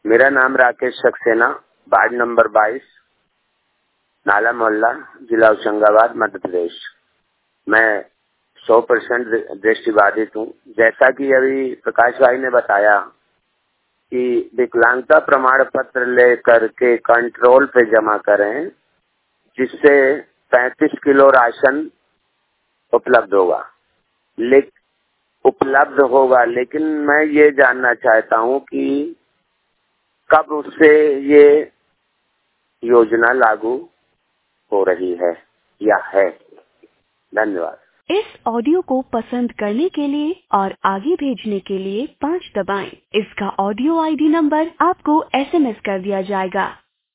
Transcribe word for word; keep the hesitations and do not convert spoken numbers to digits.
मेरा नाम Rakesh Saxena, ward number बाईस, नाला मोहल्ला, जिला होशंगाबाद, मध्य प्रदेश। मैं सौ परसेंट दृष्टिबाधित हूँ। जैसा कि अभी प्रकाश भाई ने बताया कि विकलांगता प्रमाण पत्र लेकर के कंट्रोल पे जमा करें, जिससे पैंतीस किलो राशन उपलब्ध होगा। लेकिन उपलब्ध होगा लेकिन मैं ये जानना चाहता हूँ कि कब उससे ये योजना लागू हो रही है या है। धन्यवाद। इस ऑडियो को पसंद करने के लिए और आगे भेजने के लिए पाँच दबाएं। इसका ऑडियो आईडी नंबर आपको एसएमएस कर दिया जाएगा।